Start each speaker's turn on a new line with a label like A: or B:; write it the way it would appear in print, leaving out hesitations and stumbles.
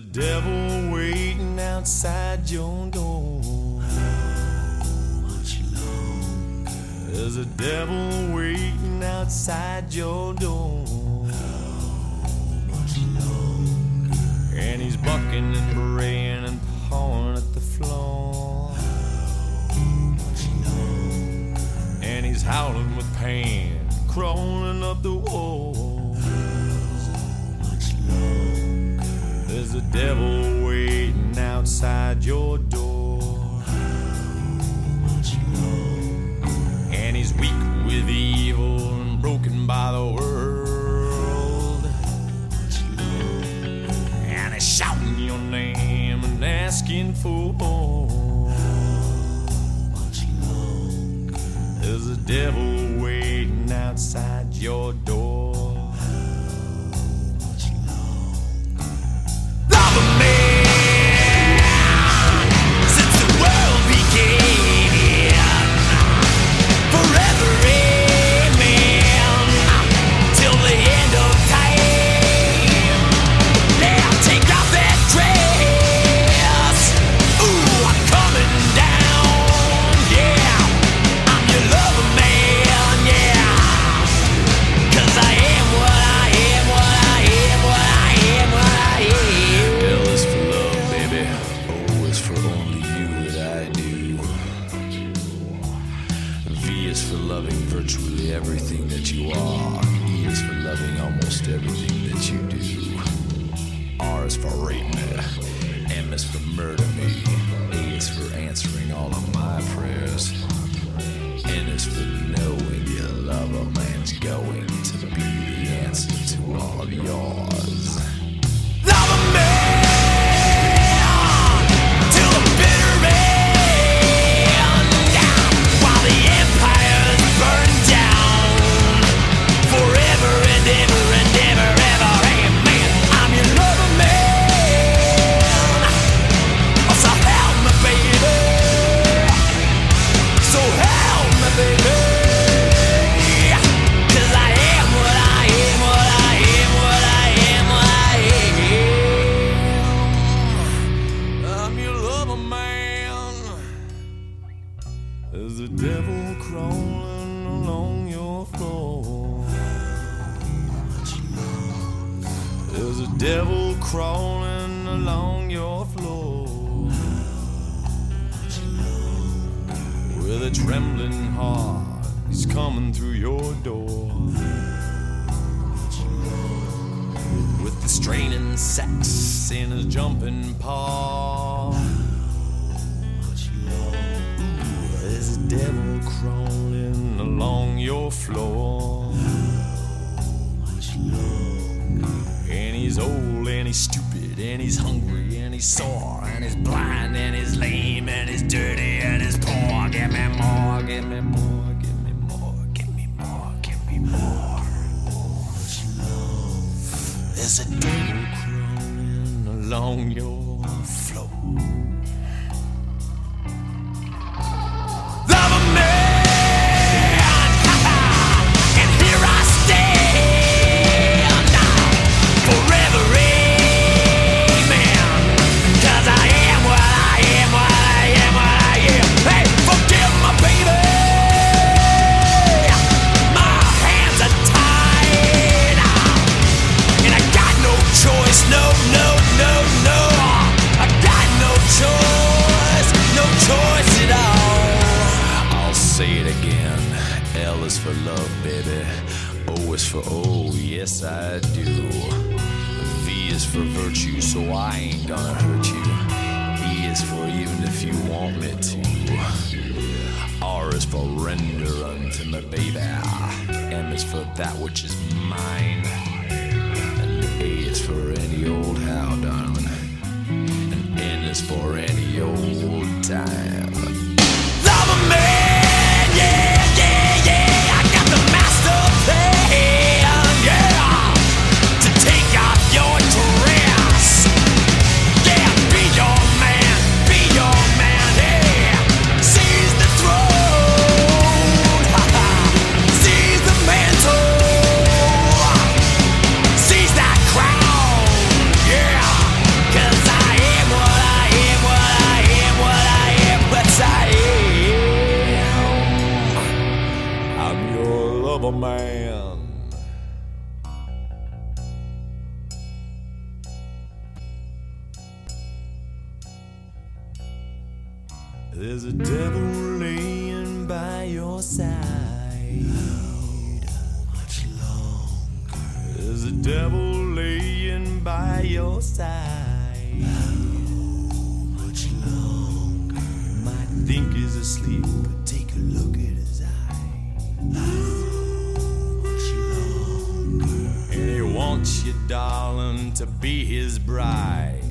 A: devil waiting outside your door. How much longer? There's a devil waiting outside your door. How much longer? And he's bucking and braying and pawing at the floor. How much longer? And he's howling with pain, crawling up the wall. How much longer? There's a devil waiting outside your door. How much longer? And he's weak with evil and broken by the world. How much longer? And he's shouting your name and asking for more. How much longer? There's a devil waiting outside your door. Virtually everything that you are. E is for loving almost everything that you do. R is for rape me. M is for murder me. A is for answering all of my prayers. N is for knowing your love a man's going to be the answer to all of yours. Love a man till the bitter end, while the empire's burned down forever and ever and ever, ever. Amen. I'm your lover man. So help me, baby. So help me, baby. 'Cause I am what I am, what I am, what I am, what I am. I'm your lover man. There's a devil crawling along your floor. There's a devil crawling along your floor. With a trembling heart, he's coming through your door. With the straining sex in his jumping paw. There's a devil crawling along your floor. And he's old and he's stupid and he's hungry and he's sore and he's blind and he's lame and he's dirty and he's poor. Give me more, give me more, give me more, give me more, give me more. There's a devil crawling along your floor. L is for love, baby. O is for oh, yes I do. V is for virtue, so I ain't gonna hurt you. E is for even if you want me to. R is for render unto me, baby. M is for that which is mine. And A is for any old how, darling. And N is for any old time. Love a man, yeah. Cause There's a devil laying by your side. How much longer? There's a devil laying by your side. How much longer? Might think he's asleep, but take a look at his eye. How much longer? And he wants you, darling, to be his bride.